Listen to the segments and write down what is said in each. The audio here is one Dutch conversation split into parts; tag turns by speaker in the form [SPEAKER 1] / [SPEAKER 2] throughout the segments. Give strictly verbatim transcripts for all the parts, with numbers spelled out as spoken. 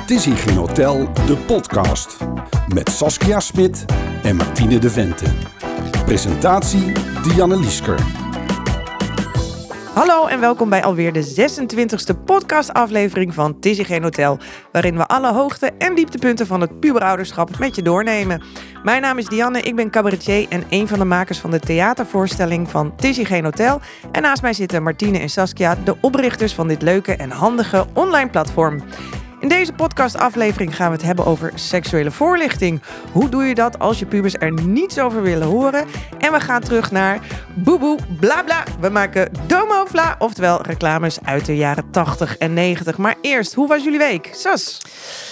[SPEAKER 1] Het is hier geen hotel, de podcast. Met Saskia Smit en Martine de Vente. Presentatie Dianne Liesker.
[SPEAKER 2] Hallo en welkom bij alweer de zesentwintigste podcastaflevering van Het is hier geen hotel. Waarin we alle hoogte- en dieptepunten van het puberouderschap met je doornemen. Mijn naam is Dianne, ik ben cabaretier en een van de makers van de theatervoorstelling van Het is hier geen hotel. En naast mij zitten Martine en Saskia, de oprichters van dit leuke en handige online platform. In deze podcastaflevering gaan we het hebben over seksuele voorlichting. Hoe doe je dat als je pubers er niets over willen horen? En we gaan terug naar boeboe bla bla. We maken domofla, oftewel reclames uit de jaren tachtig en negentig. Maar eerst, hoe was jullie week? Sas?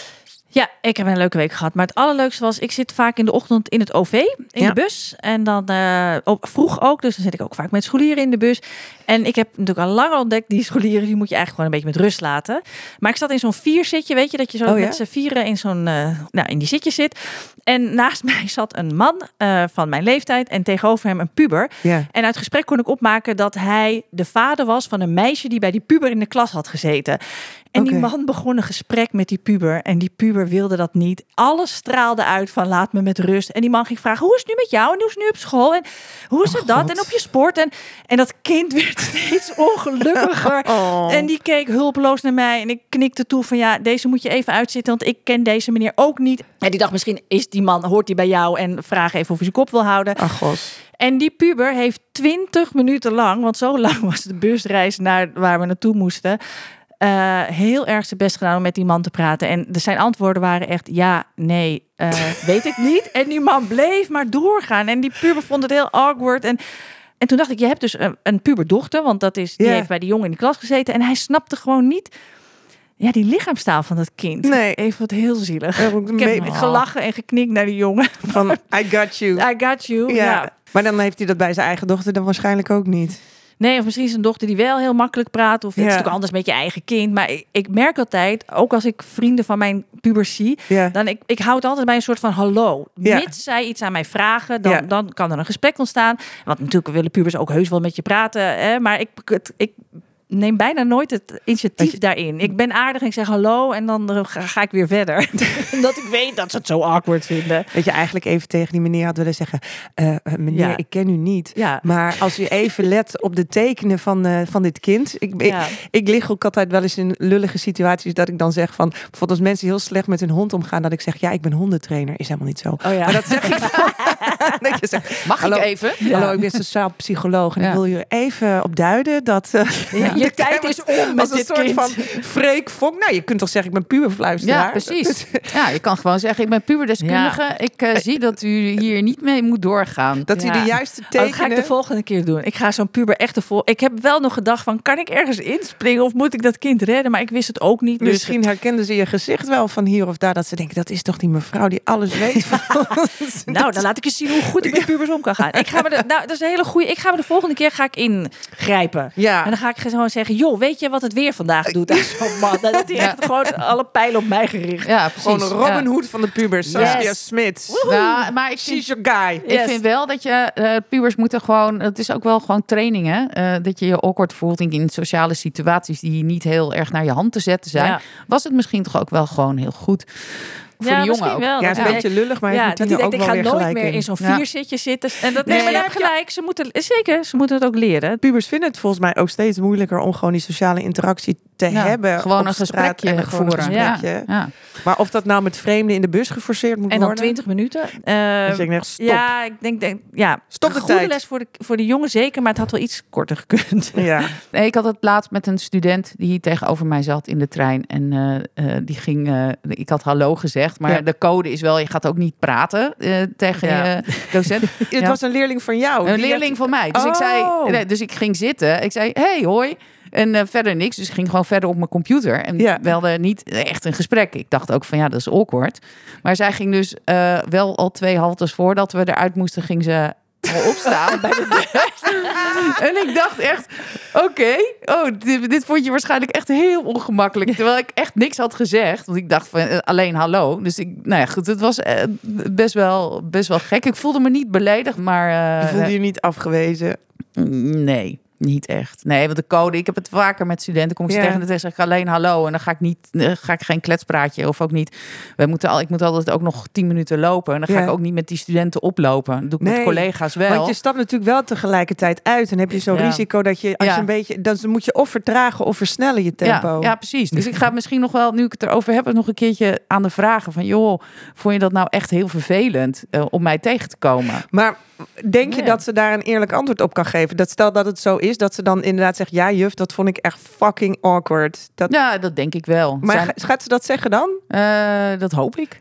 [SPEAKER 3] Ja, ik heb een leuke week gehad. Maar het allerleukste was, ik zit vaak in de ochtend in het O V, in
[SPEAKER 2] ja.
[SPEAKER 3] de bus. En dan uh, oh, vroeg ook, dus dan zit ik ook vaak met scholieren in de bus. En ik heb natuurlijk al lang ontdekt, die scholieren, die moet je eigenlijk gewoon een beetje met rust laten. Maar ik zat in zo'n vierzitje, weet je, dat je zo
[SPEAKER 2] oh, ja?
[SPEAKER 3] met z'n vieren in zo'n, uh, nou, in die zitjes zit. En naast mij zat een man uh, van mijn leeftijd en tegenover hem een puber.
[SPEAKER 2] Ja.
[SPEAKER 3] En uit gesprek kon ik opmaken dat hij de vader was van een meisje die bij die puber in de klas had gezeten. En okay. die man begon een gesprek met die puber. En die puber wilde dat niet. Alles straalde uit van laat me met rust. En die man ging vragen, hoe is het nu met jou? En hoe is het nu op school? En hoe is het oh, dat? God. En op je sport? En, en dat kind werd steeds ongelukkiger. Oh. En die keek hulpeloos naar mij. En ik knikte toe van ja, deze moet je even uitzitten. Want ik ken deze meneer ook niet. En die dacht misschien is die man, hoort hij bij jou? En vraag even of hij zijn kop wil houden.
[SPEAKER 2] Ach, God.
[SPEAKER 3] En die puber heeft twintig minuten lang, want zo lang was de busreis naar waar we naartoe moesten, Uh, heel erg zijn best gedaan om met die man te praten. En de, zijn antwoorden waren echt ja, nee, uh, weet ik niet. En die man bleef maar doorgaan. En die puber vond het heel awkward. En, en toen dacht ik, je hebt dus een, een puberdochter, want dat is, die yeah. heeft bij die jongen in de klas gezeten. En hij snapte gewoon niet ja, die lichaamstaal van dat kind.
[SPEAKER 2] Nee.
[SPEAKER 3] Even wat heel zielig.
[SPEAKER 2] Uh,
[SPEAKER 3] ik heb oh. gelachen en geknikt naar die jongen.
[SPEAKER 2] Van, I got you.
[SPEAKER 3] I got you,
[SPEAKER 2] ja.
[SPEAKER 3] ja.
[SPEAKER 2] Maar dan heeft hij dat bij zijn eigen dochter dan waarschijnlijk ook niet.
[SPEAKER 3] Nee, of misschien zijn dochter die wel heel makkelijk praat. Of het ja. is natuurlijk anders met je eigen kind. Maar ik, ik merk altijd, ook als ik vrienden van mijn pubers zie, ja. dan ik, ik hou het altijd bij een soort van hallo. Ja. Mits zij iets aan mij vragen, dan, ja. dan kan er een gesprek ontstaan. Want natuurlijk willen pubers ook heus wel met je praten. Hè? Maar ik, het, ik neem bijna nooit het initiatief je, daarin. Ik ben aardig en ik zeg hallo en dan ga, ga ik weer verder. Omdat ik weet dat ze het zo awkward vinden.
[SPEAKER 2] Dat je eigenlijk even tegen die meneer had willen zeggen, uh, meneer, ja. ik ken u niet. Ja. Maar als u even let op de tekenen van, uh, van dit kind. Ik, ja. ik, ik lig ook altijd wel eens in lullige situaties dat ik dan zeg van, bijvoorbeeld als mensen heel slecht met hun hond omgaan, dat ik zeg, ja, ik ben hondentrainer. Is helemaal niet zo.
[SPEAKER 3] Oh ja.
[SPEAKER 2] Maar dat zeg ik dat je zegt,
[SPEAKER 4] mag hallo,
[SPEAKER 2] ik
[SPEAKER 4] even?
[SPEAKER 2] Ja. Hallo, ik ben sociaal psycholoog en ja. ik wil je even op duiden dat Uh,
[SPEAKER 3] ja. Je tijd is om met dit
[SPEAKER 2] soort
[SPEAKER 3] kind.
[SPEAKER 2] Van Freek Vonk. Nou, je kunt toch zeggen, ik ben puberfluisteraar.
[SPEAKER 4] Ja, precies. Ja, je kan gewoon zeggen, ik ben puberdeskundige. Ja. Ik uh, zie dat u hier niet mee moet doorgaan.
[SPEAKER 2] Dat
[SPEAKER 3] ja.
[SPEAKER 2] u de juiste tekenen...
[SPEAKER 3] Oh, dat ga ik de volgende keer doen. Ik ga zo'n puber echt ervoor. Ik heb wel nog gedacht van, kan ik ergens inspringen of moet ik dat kind redden? Maar ik wist het ook niet.
[SPEAKER 2] Misschien
[SPEAKER 3] dus
[SPEAKER 2] herkenden ze je gezicht wel van hier of daar. Dat ze denken, dat is toch die mevrouw die alles weet van ons.
[SPEAKER 3] Nou, dan laat ik je zien hoe goed ik met pubers om kan gaan. Ik ga me de, nou, dat is een hele goeie. Ik ga me de volgende keer ga ik ingrijpen.
[SPEAKER 2] Ja.
[SPEAKER 3] En dan ga ik gewoon zeggen, joh, weet je wat het weer vandaag doet? Zo'n man. Dat hij echt ja. gewoon alle pijlen op mij gericht.
[SPEAKER 4] Ja, precies.
[SPEAKER 2] Gewoon een Robin Hood ja. van de pubers. Saskia
[SPEAKER 3] yes.
[SPEAKER 2] Smit.
[SPEAKER 4] Ja, maar ik
[SPEAKER 2] She's your guy.
[SPEAKER 4] Yes. Ik vind wel dat je uh, pubers moeten gewoon, het is ook wel gewoon trainingen, uh, dat je je awkward voelt in, in sociale situaties die niet heel erg naar je hand te zetten zijn. Ja. Was het misschien toch ook wel gewoon heel goed. Voor
[SPEAKER 3] ja,
[SPEAKER 4] de jongen ook.
[SPEAKER 3] Wel.
[SPEAKER 2] Ja, het is
[SPEAKER 3] ja.
[SPEAKER 2] een beetje lullig, maar
[SPEAKER 3] ja, dat hij denkt, ik ga nooit meer in, in zo'n
[SPEAKER 2] ja.
[SPEAKER 3] vierzitje zitten. En dat, nee, nee, maar je hebt gelijk. Ze moeten, zeker, ze moeten het ook leren.
[SPEAKER 2] Pubers vinden het volgens mij ook steeds moeilijker om gewoon die sociale interactie te ja, hebben.
[SPEAKER 4] Gewoon een gesprekje
[SPEAKER 2] en gewoon een gesprekje. Ja. Ja. Maar of dat nou met vreemden in de bus geforceerd moet
[SPEAKER 3] en
[SPEAKER 2] worden.
[SPEAKER 3] En dan twintig minuten. Uh,
[SPEAKER 2] dus ik denk, stop.
[SPEAKER 3] Ja, ik denk, denk ja.
[SPEAKER 2] Stop de
[SPEAKER 3] goede
[SPEAKER 2] tijd.
[SPEAKER 3] les voor de, voor de jongen zeker, maar het had wel iets korter gekund.
[SPEAKER 2] Ja.
[SPEAKER 4] Nee, ik had het laatst met een student die hier tegenover mij zat in de trein. En uh, uh, die ging, uh, ik had hallo gezegd, maar ja. de code is wel, je gaat ook niet praten uh, tegen ja. je docent.
[SPEAKER 2] Het ja. was een leerling van jou.
[SPEAKER 4] Een leerling
[SPEAKER 2] had...
[SPEAKER 4] van mij. Dus
[SPEAKER 2] oh.
[SPEAKER 4] ik zei, nee, dus ik ging zitten. Ik zei, hey, hoi. En uh, verder niks. Dus ik ging gewoon verder op mijn computer. En ja. we hadden niet echt een gesprek. Ik dacht ook van ja, dat is awkward. Maar zij ging dus uh, wel al twee haltes voordat we eruit moesten, ging ze al opstaan bij de deur. En ik dacht echt, oké, okay, oh, dit, dit vond je waarschijnlijk echt heel ongemakkelijk. Terwijl ik echt niks had gezegd. Want ik dacht van uh, alleen hallo. Dus ik, nou ja, goed, het was uh, best wel, best wel gek. Ik voelde me niet beledigd, maar... Uh,
[SPEAKER 2] je voelde je niet afgewezen?
[SPEAKER 4] Nee. Niet echt. Nee, want de code, ik heb het vaker met studenten. Kom ik ze
[SPEAKER 2] Ja.
[SPEAKER 4] tegen en dan zeg ik alleen hallo. En dan ga ik niet, dan ga ik geen kletspraatje. Of ook niet. We moeten al, ik moet altijd ook nog tien minuten lopen. En dan ga
[SPEAKER 2] Ja.
[SPEAKER 4] ik ook niet met die studenten oplopen. Dat doe ik
[SPEAKER 2] Nee,
[SPEAKER 4] met collega's wel.
[SPEAKER 2] Want je stapt natuurlijk wel tegelijkertijd uit. En heb je zo'n
[SPEAKER 4] Ja.
[SPEAKER 2] risico dat je, als
[SPEAKER 4] Ja.
[SPEAKER 2] je een beetje... Dan moet je of vertragen of versnellen je tempo.
[SPEAKER 4] Ja, ja, precies. Dus ik ga misschien nog wel, nu ik het erover heb, nog een keertje aan de vragen van, joh, vond je dat nou echt heel vervelend uh, om mij tegen te komen?
[SPEAKER 2] Maar denk je
[SPEAKER 4] Ja.
[SPEAKER 2] dat ze daar een eerlijk antwoord op kan geven? Dat stel dat het zo is, dat ze dan inderdaad zegt... ja, juf, dat vond ik echt fucking awkward. Dat...
[SPEAKER 4] Ja, dat denk ik wel.
[SPEAKER 2] Maar
[SPEAKER 4] Zijn,
[SPEAKER 2] ga- gaat ze dat zeggen dan?
[SPEAKER 4] uh, dat hoop ik.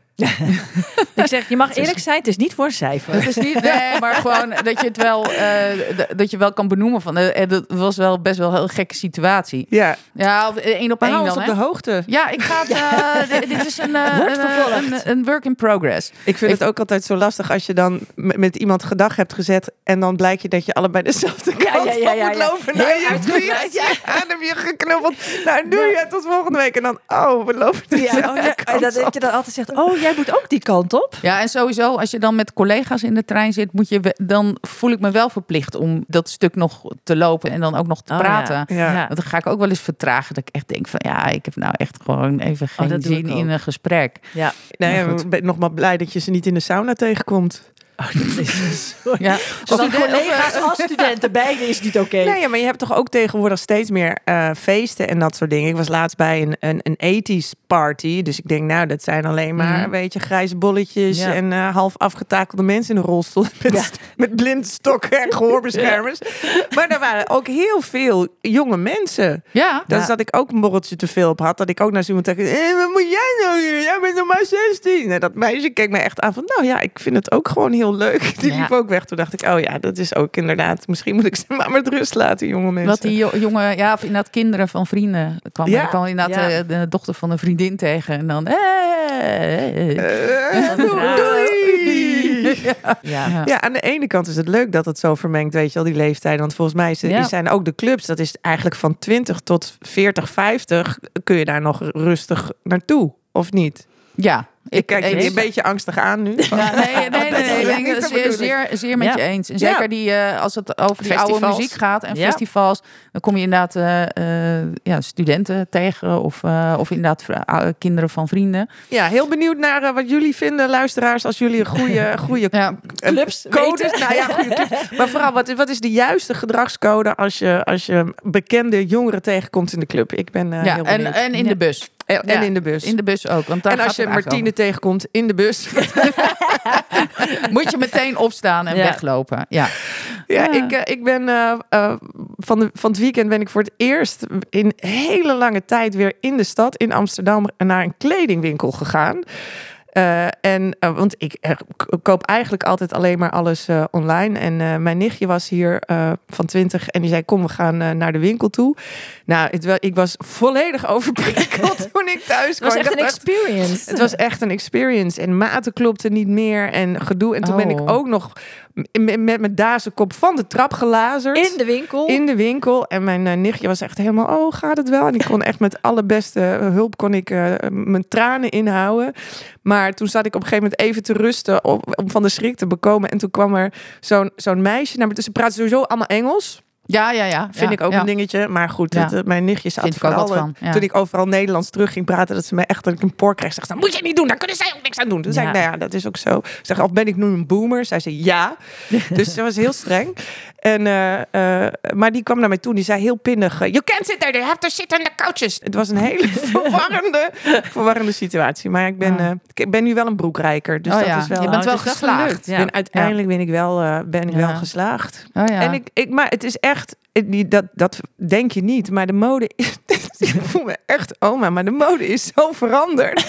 [SPEAKER 3] Ik zeg, je mag eerlijk zijn, het is niet voor een cijfer.
[SPEAKER 4] Het is niet, nee, maar gewoon dat je het wel, uh, d- dat je wel kan benoemen van, uh, dat was wel best wel een heel gekke situatie.
[SPEAKER 2] Ja,
[SPEAKER 4] Ja, of één op
[SPEAKER 2] maar
[SPEAKER 4] één
[SPEAKER 2] hou
[SPEAKER 4] dan,
[SPEAKER 2] ons op
[SPEAKER 4] hè?
[SPEAKER 2] de hoogte.
[SPEAKER 4] Ja, ik ga het, uh, dit, dit is een, uh,
[SPEAKER 3] Wordt
[SPEAKER 4] een,
[SPEAKER 3] vervolgd.
[SPEAKER 4] een, een work in progress.
[SPEAKER 2] Ik vind
[SPEAKER 4] Ik-
[SPEAKER 2] het ook altijd zo lastig als je dan met, met iemand gedag hebt gezet... en dan blijkt je dat je allebei dezelfde kant
[SPEAKER 3] ja, ja, ja,
[SPEAKER 2] op moet
[SPEAKER 3] ja.
[SPEAKER 2] lopen. Nou, je
[SPEAKER 3] uitgebreid,
[SPEAKER 2] ja. aan heb je geknuffeld. Nou, doe je tot volgende week. En dan, oh, we lopen dezelfde
[SPEAKER 3] Ja, oh, ja,
[SPEAKER 2] kant
[SPEAKER 3] dat,
[SPEAKER 2] op.
[SPEAKER 3] dat je dan altijd zegt, oh, jij moet ook die kant op.
[SPEAKER 4] Ja, en sowieso, als je dan met collega's in de trein zit, moet je, we- dan voel ik me wel verplicht om dat stuk nog te lopen en dan ook nog te
[SPEAKER 3] Oh,
[SPEAKER 4] praten.
[SPEAKER 3] ja.
[SPEAKER 2] Ja.
[SPEAKER 3] Ja.
[SPEAKER 4] Want dan ga ik ook wel eens vertragen. Dat ik echt denk van, ja, ik heb nou echt gewoon even geen
[SPEAKER 3] dat doe
[SPEAKER 4] zin
[SPEAKER 3] ik ook.
[SPEAKER 4] in een gesprek.
[SPEAKER 3] Ja.
[SPEAKER 2] Nee,
[SPEAKER 4] Maar
[SPEAKER 2] ja,
[SPEAKER 4] goed.
[SPEAKER 2] ik ben nog maar blij dat je ze niet in de sauna tegenkomt.
[SPEAKER 3] Oh, dat is zo.
[SPEAKER 4] Ja.
[SPEAKER 3] Zowel collega's als studenten, beide is niet oké.
[SPEAKER 2] Nee, ja, maar je hebt toch ook tegenwoordig steeds meer eh, feesten en dat soort dingen. Ik was laatst bij een, een, een ethisch party. Dus ik denk, nou, dat zijn alleen maar,
[SPEAKER 4] Mhm.
[SPEAKER 2] weet je, grijze bolletjes
[SPEAKER 3] Ja.
[SPEAKER 2] en eh, half afgetakelde mensen in een rolstoel. Met,
[SPEAKER 4] Ja.
[SPEAKER 2] met blindstokken en gehoorbeschermers. Maar er waren ook heel veel jonge mensen.
[SPEAKER 4] Ja.
[SPEAKER 2] Dat
[SPEAKER 3] Ja.
[SPEAKER 2] is dat ik ook een borreltje te veel op had. Dat ik ook naar zo iemand dacht, eh, wat moet jij nou hier? Jij bent nog maar zestien. En dat meisje keek me echt aan van, nou ja, ik vind het ook gewoon heel leuk. Die
[SPEAKER 3] Ja.
[SPEAKER 2] liep ook weg. Toen dacht ik, oh ja, dat is ook inderdaad. Misschien moet ik ze maar met rust laten, jonge mensen.
[SPEAKER 4] Wat die jo- jongen, ja, of inderdaad kinderen van vrienden kwam.
[SPEAKER 2] Ja.
[SPEAKER 4] Ik kwam inderdaad
[SPEAKER 3] Ja.
[SPEAKER 4] de, de dochter van een vriendin tegen en dan, hey.
[SPEAKER 2] Eh, doei, doei.
[SPEAKER 3] Ja.
[SPEAKER 4] Ja.
[SPEAKER 2] Ja, aan de ene kant is het leuk dat het zo vermengt, weet je wel, die leeftijden. Want volgens mij is,
[SPEAKER 3] Ja.
[SPEAKER 2] zijn ook de clubs, dat is eigenlijk van twintig tot veertig, vijftig, kun je daar nog rustig naartoe, of niet?
[SPEAKER 4] Ja.
[SPEAKER 2] Ik kijk je
[SPEAKER 4] eens.
[SPEAKER 2] een beetje angstig aan nu.
[SPEAKER 4] Ja, nee, nee, nee,
[SPEAKER 2] Dat is
[SPEAKER 4] nee,
[SPEAKER 2] niet
[SPEAKER 4] ik
[SPEAKER 2] de
[SPEAKER 4] ben zeer,
[SPEAKER 2] bedoeling.
[SPEAKER 4] zeer, zeer met
[SPEAKER 3] Ja.
[SPEAKER 4] je eens. En
[SPEAKER 2] Ja.
[SPEAKER 4] zeker die, eh, als het over die oude
[SPEAKER 2] Festivals.
[SPEAKER 4] muziek gaat en
[SPEAKER 3] Ja.
[SPEAKER 4] festivals, dan kom je inderdaad eh, eh, ja, studenten tegen of, eh, of inderdaad vra- ou- kinderen van vrienden.
[SPEAKER 2] Ja, heel benieuwd naar eh, wat jullie vinden, luisteraars, als jullie een goede, goede
[SPEAKER 4] Ja.
[SPEAKER 2] eh,
[SPEAKER 3] Clubs
[SPEAKER 2] codes.
[SPEAKER 3] weten.
[SPEAKER 2] Nou ja, goede clubs. Maar vooral, wat, is- wat is de juiste gedragscode als je, als je bekende jongeren tegenkomt in de club? Ik ben eh,
[SPEAKER 4] Ja,
[SPEAKER 2] heel
[SPEAKER 4] en,
[SPEAKER 2] benieuwd.
[SPEAKER 4] en in
[SPEAKER 3] Ja.
[SPEAKER 4] de bus.
[SPEAKER 2] En, en
[SPEAKER 3] ja.
[SPEAKER 2] in de bus.
[SPEAKER 4] In de bus ook. Want daar
[SPEAKER 2] en als
[SPEAKER 4] gaat
[SPEAKER 2] je
[SPEAKER 4] het eigenlijk
[SPEAKER 2] Martine tegenkomt in de bus.
[SPEAKER 4] over. Moet je meteen opstaan en
[SPEAKER 3] Ja.
[SPEAKER 4] weglopen. Ja.
[SPEAKER 2] Ja,
[SPEAKER 4] Ja.
[SPEAKER 2] ik, eh, ik ben eh, eh, van, de, van het weekend ben ik voor het eerst in hele lange tijd weer in de stad in Amsterdam naar een kledingwinkel gegaan. Uh, en uh, want ik uh, k- koop eigenlijk altijd alleen maar alles uh, online. En uh, mijn nichtje was hier uh, van twintig en die zei: kom, we gaan uh, naar de winkel toe. Nou, het, wel, ik was volledig overprikkeld toen ik thuis
[SPEAKER 3] Het was
[SPEAKER 2] kwam.
[SPEAKER 3] echt
[SPEAKER 2] Ik
[SPEAKER 3] een
[SPEAKER 2] dacht,
[SPEAKER 3] experience.
[SPEAKER 2] Het was echt een experience. En maten klopten niet meer en gedoe. En toen ben ik
[SPEAKER 4] Oh.
[SPEAKER 2] ook nog m- met met mijn dazenkop van de trap gelazerd.
[SPEAKER 3] in de winkel.
[SPEAKER 2] In de winkel. En mijn uh, nichtje was echt helemaal, oh, gaat het wel? En ik kon echt met allerbeste hulp kon ik uh, mijn tranen inhouden. Maar toen zat ik op een gegeven moment even te rusten op, om van de schrik te bekomen. En toen kwam er zo'n zo'n meisje naar me. Dus ze praten sowieso allemaal Engels.
[SPEAKER 4] Ja, ja, ja.
[SPEAKER 2] Vind
[SPEAKER 4] ja,
[SPEAKER 2] ik ook
[SPEAKER 4] ja.
[SPEAKER 2] een dingetje. Maar goed,
[SPEAKER 4] Ja.
[SPEAKER 2] het, uh, mijn nichtje zat
[SPEAKER 4] Vind ik ook
[SPEAKER 2] vooral,
[SPEAKER 4] wat
[SPEAKER 2] uh,
[SPEAKER 4] van, ja.
[SPEAKER 2] toen ik overal Nederlands terug ging praten, dat ze me echt dat ik een por kreeg. Zegt, dat moet je niet doen, daar kunnen zij ook niks aan doen. Toen zei
[SPEAKER 3] Ja.
[SPEAKER 2] ik, nou ja, dat is ook zo. Ik zeg, of ben ik nu een boomer? Zij zei ja. Dus ze was heel streng. En, uh, uh, maar die kwam naar mij toe en die zei heel pinnig, uh, you can't sit there, you have to sit on the couches. Het was een hele verwarrende, verwarrende situatie. Maar ik ben, uh, ik ben nu wel een broekrijker. Dus
[SPEAKER 4] Oh
[SPEAKER 2] dat
[SPEAKER 4] ja,
[SPEAKER 2] is wel...
[SPEAKER 4] je bent wel
[SPEAKER 3] het is wel
[SPEAKER 4] geslaagd.
[SPEAKER 3] gelukt, ja.
[SPEAKER 2] ben, uiteindelijk ben ik wel, uh, ben ik
[SPEAKER 4] Ja.
[SPEAKER 2] wel geslaagd.
[SPEAKER 4] Oh, ja.
[SPEAKER 2] En ik, ik, maar het is echt, die- dat, dat denk je niet, maar de mode is, ik voel me echt oma, maar de mode is zo veranderd.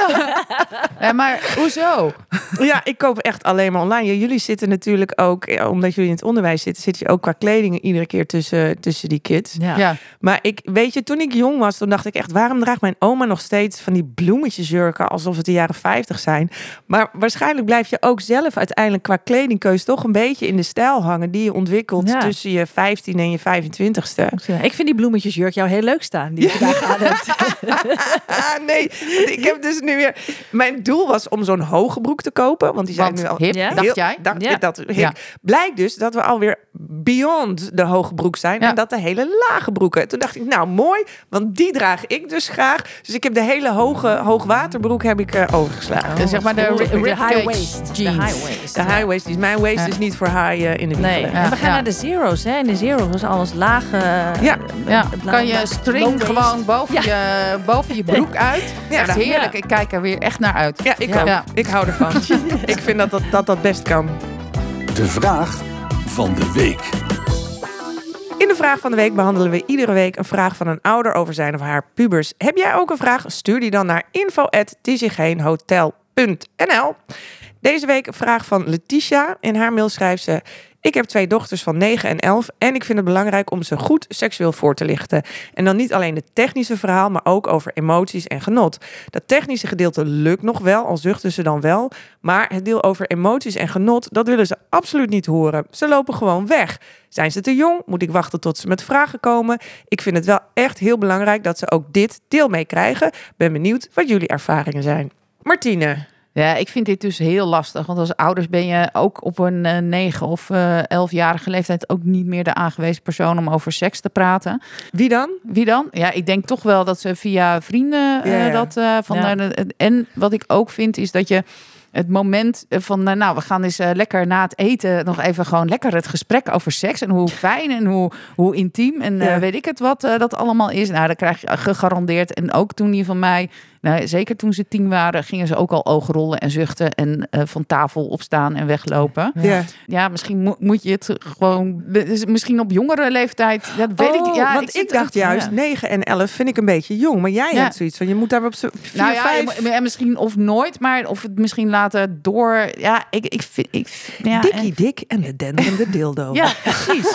[SPEAKER 4] Ja, maar hoezo?
[SPEAKER 2] Ja, ik koop echt alleen maar online. Ja, jullie zitten natuurlijk ook, ja, omdat jullie in het onderwijs zitten, zit je ook qua kleding iedere keer tussen, tussen die kids.
[SPEAKER 3] Ja.
[SPEAKER 4] Ja.
[SPEAKER 2] Maar ik, weet je, toen ik jong was, toen dacht ik echt, waarom draagt mijn oma nog steeds van die bloemetjesjurken alsof het de jaren vijftig zijn? Maar waarschijnlijk blijf je ook zelf uiteindelijk qua kledingkeus toch een beetje in de stijl hangen die je ontwikkelt
[SPEAKER 3] Ja.
[SPEAKER 2] tussen je vijftien en je vijfentwintigste.
[SPEAKER 3] Ik vind die bloemetjesjurk jou heel leuk staan. Die je vandaag aan hebt.
[SPEAKER 2] Ah, nee, want ik heb dus nu weer... Mijn doel was om zo'n hoge broek te kopen, want die zijn
[SPEAKER 4] Want
[SPEAKER 2] nu al...
[SPEAKER 4] hip,
[SPEAKER 3] Ja?
[SPEAKER 4] dacht
[SPEAKER 2] heel-
[SPEAKER 4] jij?
[SPEAKER 2] Dacht
[SPEAKER 3] Ja.
[SPEAKER 2] ik dat hip.
[SPEAKER 4] Ja.
[SPEAKER 2] Blijkt dus dat we alweer beyond de hoge broek zijn. Ja. En dat de hele lage broeken. Toen dacht ik, nou mooi, want die draag ik dus graag. Dus ik heb de hele hoge hoogwaterbroek heb ik uh, overgeslagen.
[SPEAKER 4] Oh, zeg maar de, de, de high waist jeans.
[SPEAKER 3] De high waist.
[SPEAKER 2] De high waist. Mijn waist ja. is niet voor high uh, in de
[SPEAKER 3] Nee,
[SPEAKER 2] ja.
[SPEAKER 3] en we gaan ja. naar de zero's. Hè. In de zero's is alles lage.
[SPEAKER 2] Ja,
[SPEAKER 3] ja.
[SPEAKER 4] kan je string gewoon boven, ja. je, boven je broek uit. Ja, dat is heerlijk. Ja. Ik kijk er weer echt naar uit.
[SPEAKER 2] Ja, ik ja. ook. Ja. Ik hou ervan. Ik vind dat dat, dat dat best kan.
[SPEAKER 1] De vraag van de week.
[SPEAKER 2] In de vraag van de week behandelen we iedere week een vraag van een ouder over zijn of haar pubers. Heb jij ook een vraag? Stuur die dan naar info at tizigeenhotel punt n l. Deze week een vraag van Letitia. In haar mail schrijft ze: ik heb twee dochters van negen en elf en ik vind het belangrijk om ze goed seksueel voor te lichten. En dan niet alleen het technische verhaal, maar ook over emoties en genot. Dat technische gedeelte lukt nog wel, al zuchten ze dan wel. Maar het deel over emoties en genot, dat willen ze absoluut niet horen. Ze lopen gewoon weg. Zijn ze te jong? Moet ik wachten tot ze met vragen komen? Ik vind het wel echt heel belangrijk dat ze ook dit deel meekrijgen. Ben benieuwd wat jullie ervaringen zijn. Martine.
[SPEAKER 4] Ja, ik vind dit dus heel lastig. Want als ouders ben je ook op een uh, negen of uh, elfjarige leeftijd ook niet meer de aangewezen persoon om over seks te praten.
[SPEAKER 2] Wie dan?
[SPEAKER 4] Wie dan? Ja, ik denk toch wel dat ze via vrienden uh, ja, ja. dat uh, van. Ja. Uh, en wat ik ook vind is dat je het moment van, nou, we gaan eens uh, lekker na het eten nog even gewoon lekker het gesprek over seks en hoe fijn en hoe, hoe intiem en uh, ja. weet ik het wat uh, dat allemaal is. Nou, dat krijg je gegarandeerd. En ook toen die van mij, nou, zeker toen ze tien waren, gingen ze ook al oogrollen en zuchten en uh, van tafel opstaan en weglopen.
[SPEAKER 2] Ja,
[SPEAKER 4] ja misschien mo- moet je het gewoon, misschien op jongere leeftijd, dat weet
[SPEAKER 2] oh,
[SPEAKER 4] ik. Ja,
[SPEAKER 2] want ik, ik dacht het, juist, ja. negen en elf vind ik een beetje jong, maar jij ja. hebt zoiets van, je moet daar op vier,
[SPEAKER 4] nou ja,
[SPEAKER 2] vijf...
[SPEAKER 4] En misschien of nooit, maar of het misschien laten door. Ja, ik, ik vind... Ik, ja,
[SPEAKER 2] Dikkie Dik en de denderende dildo.
[SPEAKER 4] Ja, precies.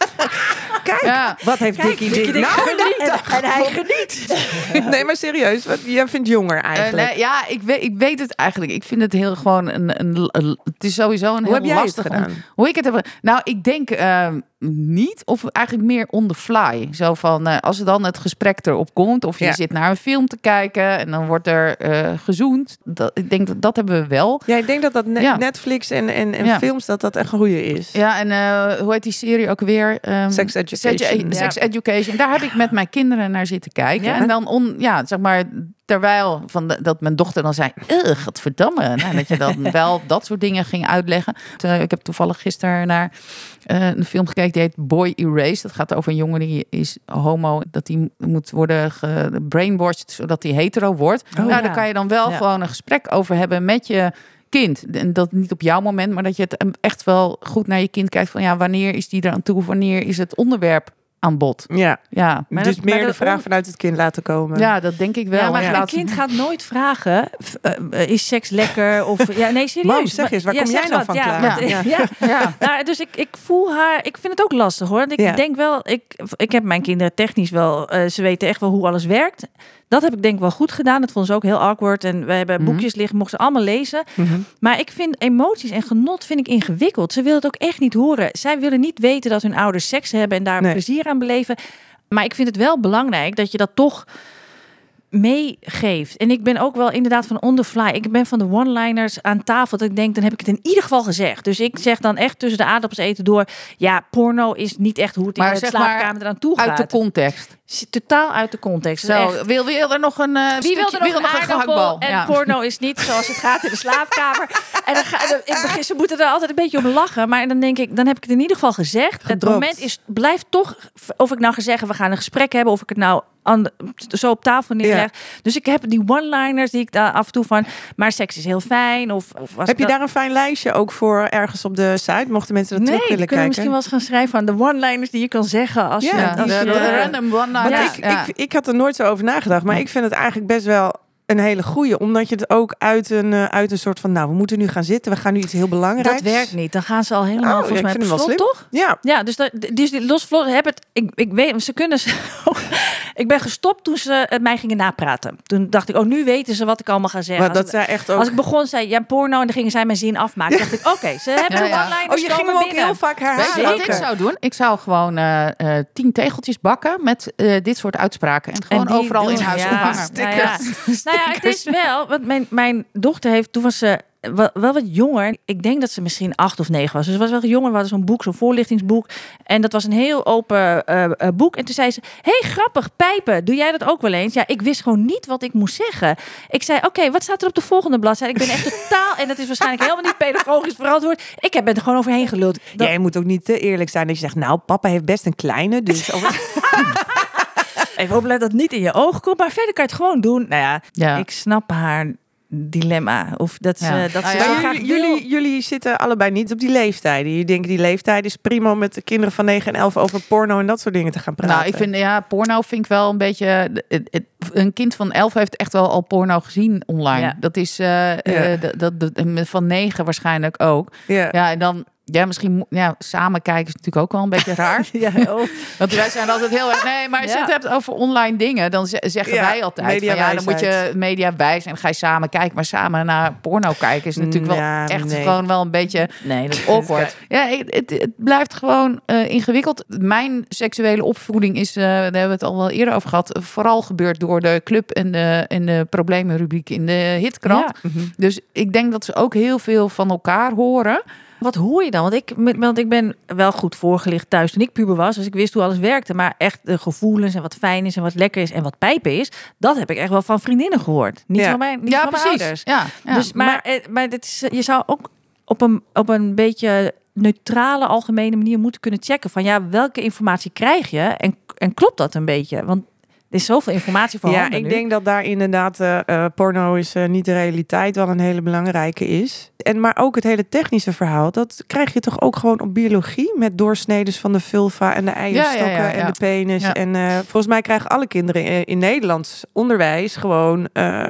[SPEAKER 2] Kijk, ja. wat heeft Kijk, Dikkie Dik nou
[SPEAKER 3] geniet. En, en hij geniet.
[SPEAKER 2] Nee, maar serieus, wat jij vindt jonger eigenlijk. Uh,
[SPEAKER 4] nee, ja, ik weet, ik weet het eigenlijk. Ik vind het heel gewoon een... een, een het is sowieso een
[SPEAKER 2] hoe
[SPEAKER 4] heel lastig...
[SPEAKER 2] Om,
[SPEAKER 4] hoe ik het heb... Nou, ik denk... Uh, niet, of eigenlijk meer on the fly. Zo van, uh, als er dan het gesprek erop komt, of je ja. zit naar een film te kijken en dan wordt er uh, gezoend. Dat, ik denk dat dat hebben we wel.
[SPEAKER 2] Ja, ik denk dat dat ne- ja. Netflix en, en, en ja. films, dat dat een goede is.
[SPEAKER 4] Ja, en uh, hoe heet die serie ook weer? Um,
[SPEAKER 2] Sex Education.
[SPEAKER 4] Sex, ja. Sex Education. Daar heb ik met mijn kinderen naar zitten kijken. Ja. En dan, on, ja, zeg maar, terwijl van de, dat mijn dochter dan zei, ugh, godverdamme. Nou, dat je dan wel dat soort dingen ging uitleggen. Uh, ik heb toevallig gisteren naar uh, een film gekeken die heet Boy Erased. Dat gaat over een jongen die is homo. Dat die moet worden gebrainwashed zodat hij hetero wordt. Oh, nou, ja. Daar kan je dan wel ja. gewoon een gesprek over hebben met je kind. En dat niet op jouw moment, maar dat je het echt wel goed naar je kind kijkt. Van ja, wanneer is die eraan toe? Wanneer is het onderwerp aan bod?
[SPEAKER 2] Ja,
[SPEAKER 4] ja.
[SPEAKER 2] Maar dus dat, meer maar de vraag on... vanuit het kind laten komen.
[SPEAKER 4] Ja, dat denk ik wel.
[SPEAKER 3] Ja, maar
[SPEAKER 4] ja.
[SPEAKER 3] een kind gaat nooit vragen, uh, is seks lekker? Of ja, nee, serieus.
[SPEAKER 2] Mam, zeg eens, waar ja, kom jij nou van
[SPEAKER 3] ja,
[SPEAKER 2] klaar?
[SPEAKER 3] Want, ja. Ja. Ja. Ja. Nou, dus ik, ik voel haar, ik vind het ook lastig hoor. Ik ja. denk wel, ik, ik heb mijn kinderen technisch wel, uh, ze weten echt wel hoe alles werkt. Dat heb ik denk ik wel goed gedaan. Dat vonden ze ook heel awkward. En we hebben mm-hmm. boekjes liggen, mochten ze allemaal lezen. Mm-hmm. Maar ik vind emoties en genot vind ik ingewikkeld. Ze willen het ook echt niet horen. Zij willen niet weten dat hun ouders seks hebben en daar nee. plezier aan beleven. Maar ik vind het wel belangrijk dat je dat toch meegeeft. En ik ben ook wel inderdaad van on the fly. Ik ben van de one-liners aan tafel. Dat ik denk, dan heb ik het in ieder geval gezegd. Dus ik zeg dan echt tussen de aardappels eten door. Ja, porno is niet echt hoe het
[SPEAKER 4] maar
[SPEAKER 3] in de slaapkamer eraan toe gaat.
[SPEAKER 4] Uit de context.
[SPEAKER 3] Totaal uit de context.
[SPEAKER 4] Zo, echt... wil, wil er nog een uh,
[SPEAKER 3] Wie wil er nog
[SPEAKER 4] wil
[SPEAKER 3] een aardappel? En ja. porno is niet zoals het gaat in de slaapkamer. En dan ga, ik begin, ze moeten er altijd een beetje om lachen. Maar dan denk ik, dan heb ik het in ieder geval gezegd. Gedropt. Het moment is, blijft toch, of ik nou ga zeggen, we gaan een gesprek hebben, of ik het nou aan de, zo op tafel neerleg. Ja. Dus ik heb die one-liners die ik daar af en toe van, maar seks is heel fijn. Of, of was
[SPEAKER 2] heb je
[SPEAKER 3] dat...
[SPEAKER 2] daar een fijn lijstje ook voor ergens op de site? Mochten mensen dat
[SPEAKER 3] nee,
[SPEAKER 2] terug willen kijken?
[SPEAKER 3] Nee, misschien wel eens gaan schrijven van de one-liners die je kan zeggen. Als
[SPEAKER 2] ja,
[SPEAKER 3] je, als
[SPEAKER 4] de,
[SPEAKER 3] je,
[SPEAKER 4] de, de random one-liners.
[SPEAKER 2] Ja. Ik, ja. ik, ik had er nooit zo over nagedacht, maar ik vind het eigenlijk best wel een hele goeie, omdat je het ook uit een, uh, uit een soort van, nou, we moeten nu gaan zitten, we gaan nu iets heel belangrijks.
[SPEAKER 3] Dat werkt niet. Dan gaan ze al helemaal
[SPEAKER 2] oh,
[SPEAKER 3] volgens
[SPEAKER 2] ja,
[SPEAKER 3] mij op slot, toch?
[SPEAKER 2] Ja.
[SPEAKER 3] Ja, dus, dat, dus die los vlot heb het. Ik, ik weet, ze kunnen. Ze, ik ben gestopt toen ze het mij gingen napraten. Toen dacht ik, oh, nu weten ze wat ik allemaal ga zeggen.
[SPEAKER 2] Maar dat
[SPEAKER 3] als,
[SPEAKER 2] zij echt ook...
[SPEAKER 3] als ik begon, zei ja, porno, en dan gingen zij mijn zin afmaken. Ja. Dacht ik, oké, okay, ze hebben ja, ja. one-liners.
[SPEAKER 2] Oh, je ging hem ook heel vaak herhalen.
[SPEAKER 4] Weet je wat ik zou doen? Ik zou gewoon uh, uh, tien tegeltjes bakken met uh, dit soort uitspraken en gewoon en overal doen, in huis ja. ophangen.
[SPEAKER 3] Nou ja. nou ja, het is wel, want mijn, mijn dochter heeft, toen was ze wel, wel wat jonger. Ik denk dat ze misschien acht of negen was. Dus ze was wel jonger. We hadden zo'n boek, zo'n voorlichtingsboek. En dat was een heel open uh, uh, boek. En toen zei ze, hey, grappig, pijpen. Doe jij dat ook wel eens? Ja, ik wist gewoon niet wat ik moest zeggen. Ik zei, oké, okay, wat staat er op de volgende bladzijde? Ik ben echt totaal, en dat is waarschijnlijk helemaal niet pedagogisch verantwoord. Ik heb ben er gewoon overheen geluld. Dat...
[SPEAKER 2] Jij moet ook niet te eerlijk zijn dat je zegt, nou, papa heeft best een kleine, dus...
[SPEAKER 3] Even opletten dat het niet in je ogen komt, maar verder kan je het gewoon doen. Nou ja, ja. ik snap haar dilemma. Of dat ze, ja. dat ze
[SPEAKER 2] ja. Jullie, wil... jullie, jullie zitten allebei niet op die leeftijden. Je denkt, die leeftijd is prima om met de kinderen van negen en elf over porno en dat soort dingen te gaan praten.
[SPEAKER 4] Nou, ik vind, ja, porno vind ik wel een beetje... Het, het, een kind van elf heeft echt wel al porno gezien online. Ja. Dat is uh, ja. uh, dat, dat, van negen waarschijnlijk ook. Ja, ja en dan... Ja, misschien ja, samen kijken is natuurlijk ook wel een beetje raar. ja, oh. Want wij zijn altijd heel erg... Nee, maar als ja. je het hebt over online dingen... dan zeggen ja, wij altijd van ja, dan moet je mediawijs... en dan ga je samen kijken. Maar samen naar porno kijken is natuurlijk ja, wel echt nee. gewoon wel een beetje nee, dat awkward. Ja, het, het, het blijft gewoon uh, ingewikkeld. Mijn seksuele opvoeding is... Uh, daar hebben we het al wel eerder over gehad... vooral gebeurd door de club en de, en de problemenrubriek in de hitkrant. Ja. Mm-hmm. Dus ik denk dat ze ook heel veel van elkaar horen...
[SPEAKER 3] Wat hoor je dan? Want ik, want ik ben wel goed voorgelicht thuis toen ik puber was. Dus ik wist hoe alles werkte. Maar echt de gevoelens en wat fijn is en wat lekker is en wat pijpen is. Dat heb ik echt wel van vriendinnen gehoord. Niet ja. van mijn, niet ja, van mijn ouders. Ja, ja. Dus, maar maar, maar dit is, je zou ook op een, op een beetje neutrale, algemene manier moeten kunnen checken. Van ja, welke informatie krijg je? En, en klopt dat een beetje? Want er is zoveel informatie voor
[SPEAKER 2] Ja, ik nu. denk dat daar inderdaad uh, porno is uh, niet de realiteit, wel een hele belangrijke is. En maar ook het hele technische verhaal, dat krijg je toch ook gewoon op biologie met doorsneden van de vulva en de eierstokken ja, ja, ja, ja. en de penis. Ja. En uh, volgens mij krijgen alle kinderen in, in Nederlands onderwijs gewoon uh,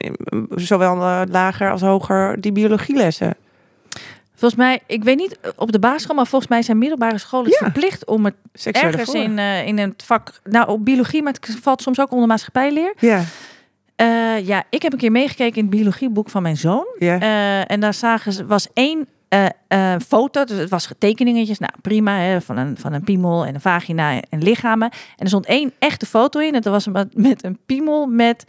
[SPEAKER 2] zowel uh, lager als hoger die biologielessen.
[SPEAKER 3] Volgens mij, ik weet niet op de basisschool, maar volgens mij zijn middelbare scholen ja. verplicht om het seksuele ergens in, uh, in het vak, nou op biologie, maar het valt soms ook onder maatschappijleer. Ja. Uh, ja, ik heb een keer meegekeken in het biologieboek van mijn zoon. Ja. Uh, en daar zagen ze, was één uh, uh, foto, dus het was tekeningetjes, nou prima, hè, van, een, van een piemel en een vagina en lichamen. En er stond één echte foto in, en dat was een, met een piemel met,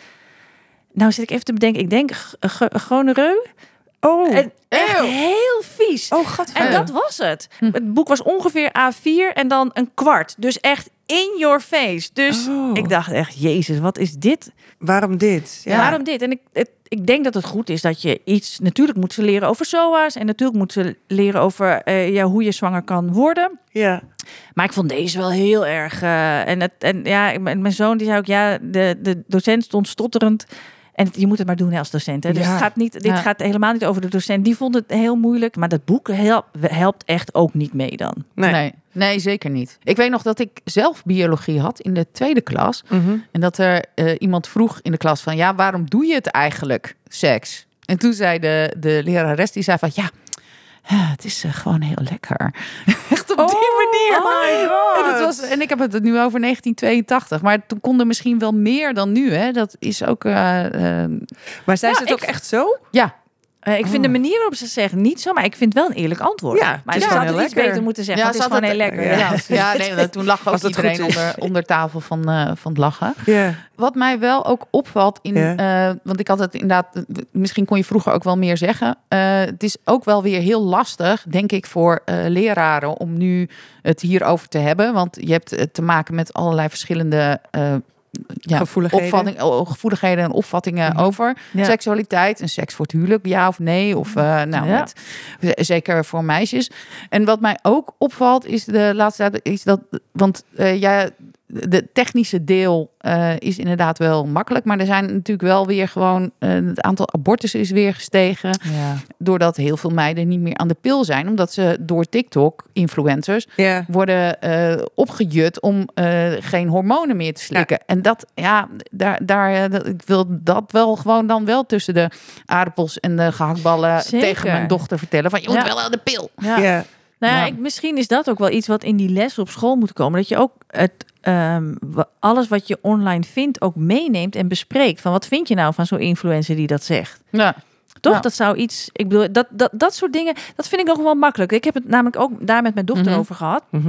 [SPEAKER 3] nou zit ik even te bedenken, ik denk gonoreu.
[SPEAKER 2] Oh,
[SPEAKER 3] en echt eeuw. heel vies.
[SPEAKER 2] Oh, God.
[SPEAKER 3] En dat was het. Hm. Het boek was ongeveer A vier en dan een kwart. Dus echt in your face. Dus oh. ik dacht echt, Jezus, wat is dit?
[SPEAKER 2] Waarom dit?
[SPEAKER 3] Ja. Waarom dit? En ik, het, ik denk dat het goed is dat je iets... Natuurlijk moet ze leren over S O A's. En natuurlijk moet ze leren over uh, ja, hoe je zwanger kan worden. Ja. Maar ik vond deze wel heel erg... Uh, en, het, en ja, mijn zoon die zei ook... Ja, de, de docent stond stotterend... En je moet het maar doen als docent. Hè? Dus ja. het gaat niet, dit ja. gaat helemaal niet over de docent. Die vond het heel moeilijk. Maar dat boek helpt, helpt echt ook niet mee dan.
[SPEAKER 4] Nee. nee, nee, zeker niet. Ik weet nog dat ik zelf biologie had in de tweede klas. Mm-hmm. En dat er uh, iemand vroeg in de klas van... ja, waarom doe je het eigenlijk, seks? En toen zei de, de lerares, die zei van... ja. Ja, het is uh, gewoon heel lekker. Echt op
[SPEAKER 2] oh,
[SPEAKER 4] die manier.
[SPEAKER 2] Oh my God.
[SPEAKER 4] En, het was, en ik heb het nu over negentien tweeëntachtig. Maar toen kon er misschien wel meer dan nu. Hè? Dat is ook... Uh, uh...
[SPEAKER 2] Maar zei
[SPEAKER 3] ja,
[SPEAKER 2] ze het ook
[SPEAKER 3] ik...
[SPEAKER 2] echt zo?
[SPEAKER 3] Ja. Uh, ik vind oh. de manier waarop ze zeggen niet zo, maar ik vind wel een eerlijk antwoord.
[SPEAKER 2] Ja,
[SPEAKER 3] maar ze hadden iets beter moeten zeggen. Ja, het is gewoon het, heel lekker.
[SPEAKER 4] Ja, ja. ja nee, toen lag ook iedereen onder, onder tafel van, uh, van het lachen. Yeah. Wat mij wel ook opvalt, in, yeah. uh, want ik had het inderdaad, misschien kon je vroeger ook wel meer zeggen. Uh, het is ook wel weer heel lastig, denk ik, voor uh, leraren om nu het hierover te hebben. Want je hebt uh, te maken met allerlei verschillende... Uh, Ja,
[SPEAKER 2] gevoeligheden.
[SPEAKER 4] Opvatting, gevoeligheden en opvattingen mm-hmm. over ja. seksualiteit en seks voor het huwelijk, ja of nee. Of uh, nou, ja. met, zeker voor meisjes. En wat mij ook opvalt is de laatste tijd is dat, want uh, ja, de technische deel uh, is inderdaad wel makkelijk, maar er zijn natuurlijk wel weer gewoon uh, het aantal abortussen is weer gestegen, ja. doordat heel veel meiden niet meer aan de pil zijn, omdat ze door TikTok influencers ja. worden uh, opgejut om uh, geen hormonen meer te slikken. Ja. En dat, ja, daar, daar, dat, ik wil dat wel gewoon dan wel tussen de aardappels en de gehaktballen Zeker. tegen mijn dochter vertellen van je moet ja. wel aan de pil.
[SPEAKER 3] Ja. Ja. Nou ja, ja. Ik, misschien is dat ook wel iets wat in die les op school moet komen. Dat je ook het, um, alles wat je online vindt ook meeneemt en bespreekt. Van wat vind je nou van zo'n influencer die dat zegt? Ja. Toch? Ja. Dat zou iets... Ik bedoel, dat, dat, dat soort dingen, dat vind ik nog wel makkelijk. Ik heb het namelijk ook daar met mijn dochter mm-hmm. over gehad. Mm-hmm.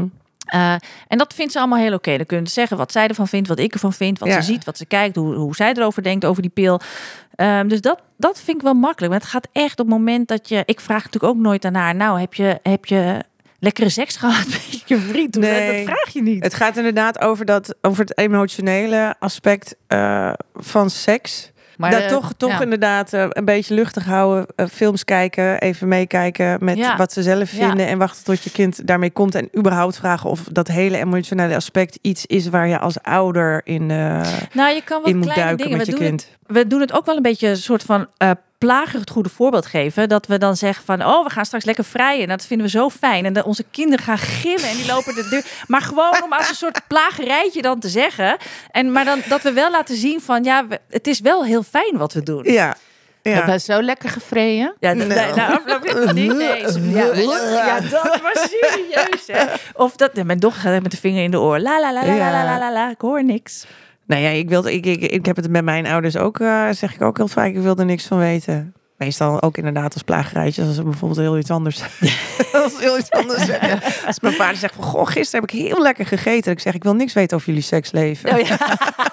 [SPEAKER 3] Uh, en dat vindt ze allemaal heel oké. Okay. Dan kunnen ze zeggen wat zij ervan vindt, wat ik ervan vind, wat ja. ze ziet, wat ze kijkt, hoe, hoe zij erover denkt over die pil. Um, dus dat, dat vind ik wel makkelijk. Maar het gaat echt op het moment dat je... Ik vraag natuurlijk ook nooit aan haar. Nou, heb je, heb je lekkere seks gehad met je vriend?
[SPEAKER 2] Nee,
[SPEAKER 3] dat vraag je niet.
[SPEAKER 2] Het gaat inderdaad over, dat, over het emotionele aspect uh, van seks. Maar dat uh, toch, toch ja. inderdaad uh, een beetje luchtig houden. Uh, films kijken, even meekijken met ja. wat ze zelf vinden. Ja. En wachten tot je kind daarmee komt. En überhaupt vragen of dat hele emotionele aspect iets is waar je als ouder in, uh,
[SPEAKER 3] nou, je kan wel
[SPEAKER 2] in moet duiken
[SPEAKER 3] dingen.
[SPEAKER 2] met
[SPEAKER 3] we
[SPEAKER 2] je
[SPEAKER 3] doen
[SPEAKER 2] kind.
[SPEAKER 3] Het, we doen het ook wel een beetje een soort van... Uh, plager het goede voorbeeld geven. Dat we dan zeggen van, oh, we gaan straks lekker vrijen. Dat vinden we zo fijn. En dat onze kinderen gaan gillen en die lopen de deur. Maar gewoon om als een soort plagerijtje dan te zeggen. En maar dan dat we wel laten zien van, ja, we, het is wel heel fijn wat we doen.
[SPEAKER 2] Ja. Ja.
[SPEAKER 4] Heb je zo lekker gevreden?
[SPEAKER 3] Ja, nee. Na afloop niet. Nee, ja, ja, dat was serieus. Hè. Of dat, mijn dochter gaat met de vinger in de oor. La la la la la la la la. Ik hoor niks.
[SPEAKER 2] Nou ja, ik, wilde, ik, ik, ik heb het met mijn ouders ook, uh, zeg ik ook heel vaak, ik wil er niks van weten. Meestal ook inderdaad als plagerijtjes, als ze bijvoorbeeld heel iets anders als heel iets anders zeggen. Als mijn vader zegt van, goh, gisteren heb ik heel lekker gegeten. Ik zeg, ik wil niks weten over jullie seksleven. Oh, ja.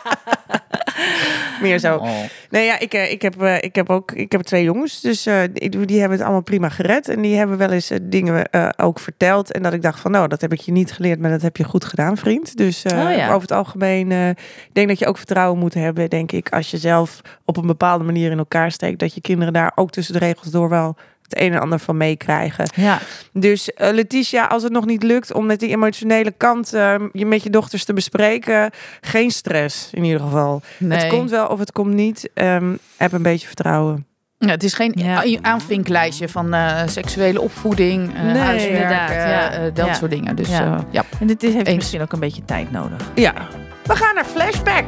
[SPEAKER 2] Meer zo. Oh. Nee, ja, ik, ik, heb, ik heb ook ik heb twee jongens, dus uh, die, die hebben het allemaal prima gered. En die hebben wel eens uh, dingen uh, ook verteld. En dat ik dacht van, nou, dat heb ik je niet geleerd, maar dat heb je goed gedaan, vriend. Dus uh, oh, ja. over het algemeen, uh, ik denk dat je ook vertrouwen moet hebben, denk ik, als je zelf op een bepaalde manier in elkaar steekt, dat je kinderen daar ook tussen de regels door wel het een en ander van meekrijgen.
[SPEAKER 3] Ja.
[SPEAKER 2] Dus uh, Letitia, als het nog niet lukt om met die emotionele kant uh, je met je dochters te bespreken, geen stress in ieder geval. Nee. Het komt wel of het komt niet. Um, heb een beetje vertrouwen.
[SPEAKER 4] Ja, het is geen ja. aanvinklijstje van uh, seksuele opvoeding, uh, nee, huiswerk, uh, ja. uh, dat ja. soort dingen. Dus ja. Uh, ja.
[SPEAKER 3] En dit heeft Eens. misschien ook een beetje tijd nodig.
[SPEAKER 2] Ja. We gaan naar Flashback.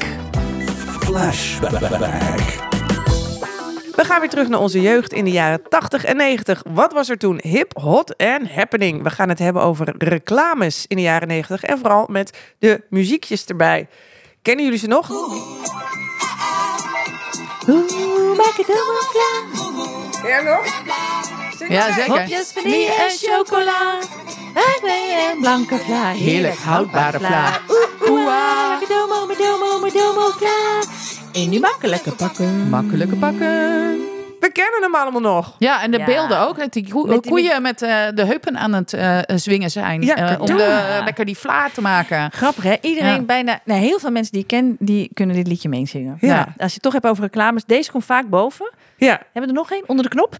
[SPEAKER 1] Flashback.
[SPEAKER 2] We gaan weer terug naar onze jeugd in de jaren tachtig en negentig. Wat was er toen hip, hot en happening? We gaan het hebben over reclames in de jaren negentig. En vooral met de muziekjes erbij. Kennen jullie ze nog?
[SPEAKER 3] Oeh, maak het helemaal klaar.
[SPEAKER 2] Ja, nog?
[SPEAKER 4] Zing ja, zeker.
[SPEAKER 3] Hopjes, vanille en chocola. En blanke vla.
[SPEAKER 4] Heerlijk houdbare vla.
[SPEAKER 3] Oeh, oeh, maak het domo, mijn domo, mijn domo vla. In die makkelijke pakken.
[SPEAKER 4] Makkelijke pakken.
[SPEAKER 2] We kennen hem allemaal nog.
[SPEAKER 4] Ja, en de ja. beelden ook. Die ko- met die koeien met uh, de heupen aan het uh, zwingen zijn. Ja, uh, om de, uh, lekker die vla te maken.
[SPEAKER 3] Grappig, hè? Iedereen ja. bijna... Nou, heel veel mensen die ik ken, die kunnen dit liedje meezingen. Ja. Ja. Als je het toch hebt over reclames, deze komt vaak boven.
[SPEAKER 2] Ja.
[SPEAKER 3] Hebben we er nog één? Onder de knop?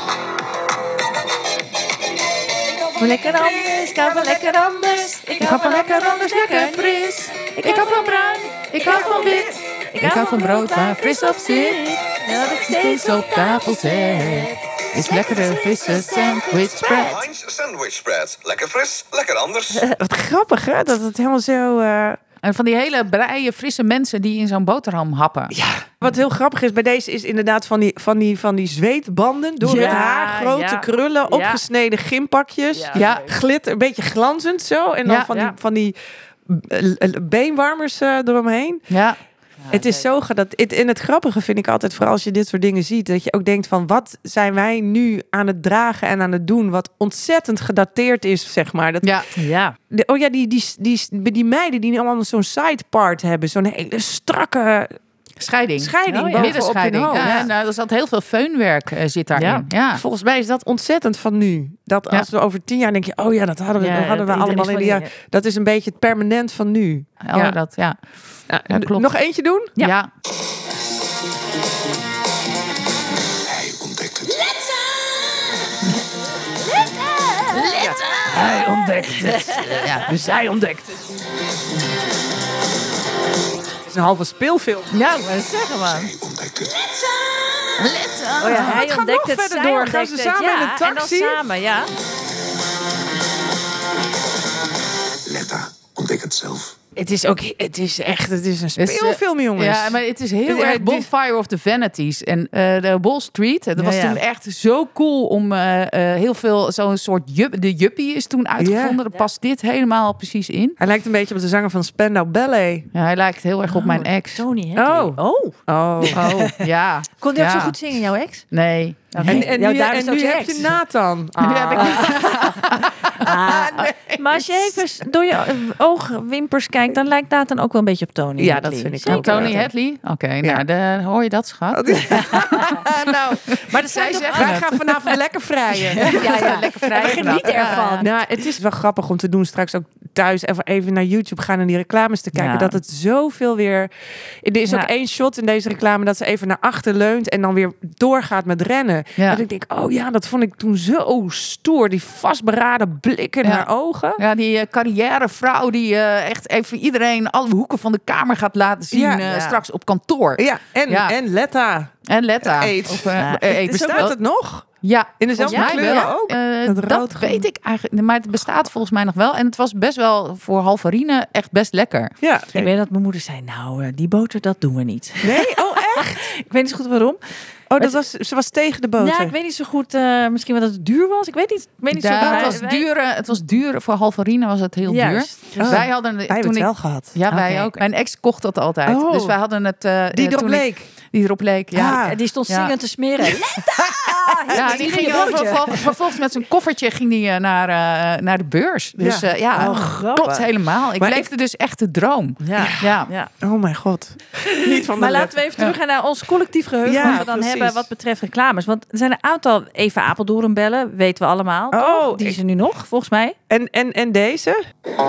[SPEAKER 3] Lekker anders, ik hou van lekker anders. Ik hou van lekker anders, lekker fris. Ik hou van bruin, ik hou van wit.
[SPEAKER 4] Ik hou van brood waar fris op zit. Dat ik steeds op tafel zet. Is lekkere frisse sandwich spread.
[SPEAKER 5] Heinz sandwich spread. Lekker fris, lekker anders.
[SPEAKER 2] Uh, wat grappig, hè? Dat het helemaal zo... Uh...
[SPEAKER 4] En van die hele braie, frisse mensen die in zo'n boterham happen.
[SPEAKER 2] Ja. Wat heel grappig is bij deze is inderdaad van die, van die, van die zweetbanden door ja, het haar. Grote ja. krullen, opgesneden ja. gympakjes. Ja, ja. Glitter, een beetje glanzend zo. En dan ja, van, ja. die, van die beenwarmers uh, eromheen.
[SPEAKER 4] Ja.
[SPEAKER 2] Ja, het is zo dat het, en het grappige vind ik altijd, vooral als je dit soort dingen ziet, dat je ook denkt van, wat zijn wij nu aan het dragen en aan het doen, wat ontzettend gedateerd is, zeg maar. Dat,
[SPEAKER 4] ja.
[SPEAKER 3] ja.
[SPEAKER 2] De, oh ja, die, die, die, die, die meiden die allemaal zo'n side part hebben, zo'n hele strakke
[SPEAKER 4] scheiding.
[SPEAKER 2] Scheiding,
[SPEAKER 4] oh, ja. middenscheiding. Ja, ja. Nou, er zat heel veel feunwerk uh, zit daarin. Ja. Ja.
[SPEAKER 2] Volgens mij is dat ontzettend van nu. Dat als ja. we over tien jaar denk je, oh ja, dat hadden we, ja, dat hadden we allemaal in de jaar. Dat is een beetje het permanent van nu.
[SPEAKER 4] Oh, ja. dat, ja.
[SPEAKER 2] Ja, ja, klopt. Nog eentje doen?
[SPEAKER 4] Ja. ja.
[SPEAKER 5] Hij ontdekt het.
[SPEAKER 2] Letter! Hij ontdekt het. Ja, dus hij ontdekt het. Het is een halve speelfilm.
[SPEAKER 3] Ja, maar zeggen man.
[SPEAKER 5] Hij ontdekt het.
[SPEAKER 3] Letter! Oh ja, hij
[SPEAKER 2] het
[SPEAKER 3] ontdekt
[SPEAKER 2] gaat nog
[SPEAKER 3] het.
[SPEAKER 2] verder door. Gaan ze samen ja, in de taxi?
[SPEAKER 3] En dan samen, ja.
[SPEAKER 5] Letter, ontdek het zelf.
[SPEAKER 2] Het is ook, het is echt, het is een speelfilm, jongens.
[SPEAKER 4] Ja, maar het is heel het erg Bonfire of the Vanities. En uh, de Wall Street, dat was ja, ja. toen echt zo cool om uh, uh, heel veel, zo'n soort, jup, de juppie is toen uitgevonden. Ja. Daar past dit helemaal precies in.
[SPEAKER 2] Hij lijkt een beetje op de zanger van Spandau Ballet.
[SPEAKER 4] Ja, hij lijkt heel erg oh, op mijn ex.
[SPEAKER 3] Tony, hè?
[SPEAKER 2] Oh.
[SPEAKER 3] Oh.
[SPEAKER 2] Oh.
[SPEAKER 4] oh. Ja.
[SPEAKER 3] Kon hij ook
[SPEAKER 4] ja.
[SPEAKER 3] zo goed zingen, jouw ex?
[SPEAKER 4] Nee.
[SPEAKER 2] Okay. En, en
[SPEAKER 3] ja,
[SPEAKER 2] nu,
[SPEAKER 3] daar
[SPEAKER 2] en
[SPEAKER 3] is
[SPEAKER 2] nu
[SPEAKER 3] ook
[SPEAKER 2] heb je Nathan. Ah.
[SPEAKER 4] Nu heb ik...
[SPEAKER 3] Ah, nee. Maar als je even door je oogwimpers kijkt, dan lijkt dat dan ook wel een beetje op Tony.
[SPEAKER 2] Ja, dat vind ik
[SPEAKER 3] Zeker.
[SPEAKER 2] ook.
[SPEAKER 4] Tony Hadley? Oké, okay,
[SPEAKER 2] Ja.
[SPEAKER 4] nou, de, hoor je dat, schat?
[SPEAKER 2] nou, maar er zijn
[SPEAKER 4] Zij
[SPEAKER 2] toch,
[SPEAKER 4] zeggen
[SPEAKER 2] wij
[SPEAKER 4] het.
[SPEAKER 2] gaan vanavond lekker vrijen.
[SPEAKER 3] Ja, ja.
[SPEAKER 4] Lekker vrij.
[SPEAKER 3] We genieten ervan.
[SPEAKER 2] Nou, het is wel grappig om te doen straks ook thuis even, even naar YouTube gaan en die reclames te kijken.
[SPEAKER 3] Ja.
[SPEAKER 2] Dat het zoveel weer... Er is ook
[SPEAKER 3] Ja.
[SPEAKER 2] één shot in deze reclame dat ze even naar achter leunt en dan weer doorgaat met rennen.
[SPEAKER 4] Ja.
[SPEAKER 2] En ik denk, oh ja, dat vond ik toen zo stoer. Die vastberaden blik in
[SPEAKER 4] Ja.
[SPEAKER 2] haar ogen.
[SPEAKER 4] Ja, die uh, carrièrevrouw die uh, echt even iedereen alle hoeken van de kamer gaat laten zien.
[SPEAKER 2] Ja.
[SPEAKER 4] uh,
[SPEAKER 3] Ja.
[SPEAKER 4] straks op kantoor.
[SPEAKER 2] Ja, en,
[SPEAKER 4] Ja.
[SPEAKER 2] en Letta.
[SPEAKER 4] En Letta.
[SPEAKER 2] Eet.
[SPEAKER 4] Of, uh,
[SPEAKER 3] Ja.
[SPEAKER 4] uh, eet.
[SPEAKER 2] Bestaat het nog?
[SPEAKER 4] Ja.
[SPEAKER 2] In dezelfde
[SPEAKER 4] Volgens mij
[SPEAKER 2] kleuren
[SPEAKER 4] wel.
[SPEAKER 2] ook?
[SPEAKER 4] Uh,
[SPEAKER 2] Dat
[SPEAKER 4] dat
[SPEAKER 2] rood
[SPEAKER 4] weet ik eigenlijk. Maar het bestaat volgens mij nog wel. En het was best wel voor halvarine echt best lekker.
[SPEAKER 2] Ja.
[SPEAKER 3] Ik weet dat mijn moeder zei, nou, uh, die boter, dat doen we niet.
[SPEAKER 2] Nee? Oh, echt?
[SPEAKER 3] Ik weet niet zo goed waarom.
[SPEAKER 2] Oh, dat was, ze was tegen de boter.
[SPEAKER 3] Ja, ik weet niet zo goed. Uh, misschien omdat het duur was. Ik weet niet. Ik weet niet
[SPEAKER 4] Ja,
[SPEAKER 3] zo goed.
[SPEAKER 4] het, was
[SPEAKER 3] Wij-
[SPEAKER 4] duur, uh, het was duur. Voor halvarine was het heel
[SPEAKER 3] Juist.
[SPEAKER 4] duur.
[SPEAKER 2] Oh.
[SPEAKER 4] Wij hadden
[SPEAKER 2] Wij
[SPEAKER 4] toen
[SPEAKER 2] hebben het
[SPEAKER 4] ik,
[SPEAKER 2] wel gehad.
[SPEAKER 4] Ja, wij
[SPEAKER 3] Oké.
[SPEAKER 4] ook. Mijn ex kocht dat altijd.
[SPEAKER 2] Oh.
[SPEAKER 4] Dus wij hadden het... Uh,
[SPEAKER 2] Die
[SPEAKER 4] uh,
[SPEAKER 2] erop
[SPEAKER 4] toen ik-
[SPEAKER 2] leek.
[SPEAKER 4] Die erop leek, ja.
[SPEAKER 2] Ah.
[SPEAKER 3] En die stond
[SPEAKER 4] Ja.
[SPEAKER 3] zingend te smeren.
[SPEAKER 4] Ja, die ging
[SPEAKER 3] er
[SPEAKER 4] vervol- vervolgens met zijn koffertje ging die, uh, naar, uh, naar de beurs. Dus
[SPEAKER 2] Ja.
[SPEAKER 4] ja, ja
[SPEAKER 3] Oh, grappig.
[SPEAKER 4] klopt helemaal. Ik
[SPEAKER 2] Maar
[SPEAKER 4] leefde dus echt de droom.
[SPEAKER 3] Ja.
[SPEAKER 4] Ja.
[SPEAKER 3] Ja.
[SPEAKER 2] Oh mijn god. Niet van de
[SPEAKER 3] Maar
[SPEAKER 2] lef.
[SPEAKER 3] laten we even teruggaan naar ons collectief geheugen.
[SPEAKER 2] Ja,
[SPEAKER 3] wat we dan
[SPEAKER 2] precies.
[SPEAKER 3] hebben wat betreft reclames. Want er zijn een aantal Eva Apeldoorn bellen. Weten we allemaal.
[SPEAKER 2] Oh,
[SPEAKER 3] toch? Die
[SPEAKER 2] ik-
[SPEAKER 3] is er nu nog, volgens mij.
[SPEAKER 2] En, en, en deze?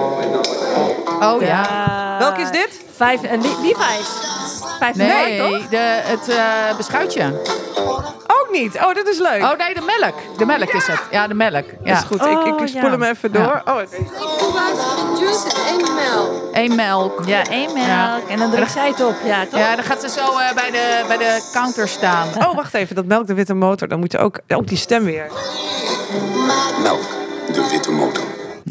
[SPEAKER 4] Oh ja.
[SPEAKER 3] Uh,
[SPEAKER 2] Welke is dit?
[SPEAKER 3] Vijf, uh, Le- Levi's. Vijf
[SPEAKER 4] Nee,
[SPEAKER 3] toch?
[SPEAKER 4] de, het uh, beschuitje.
[SPEAKER 2] Ook niet. Oh, dat is leuk.
[SPEAKER 4] Oh nee, de melk. De melk is het. Ja, de melk. Ja.
[SPEAKER 2] Dat is goed. ik, ik
[SPEAKER 3] Oh,
[SPEAKER 2] spoel
[SPEAKER 3] ja.
[SPEAKER 2] hem even door. Oh, het-
[SPEAKER 6] Juice en één melk.
[SPEAKER 4] Eén melk.
[SPEAKER 3] Ja, één melk.
[SPEAKER 4] Ja.
[SPEAKER 3] En dan drukt zij het op. Ja, toch?
[SPEAKER 4] Ja, dan gaat ze zo uh, bij, de, bij de counter staan.
[SPEAKER 2] oh, wacht even. Dat melk de witte motor. Dan moet je ook, ook die stem weer.
[SPEAKER 5] Melk, de witte motor.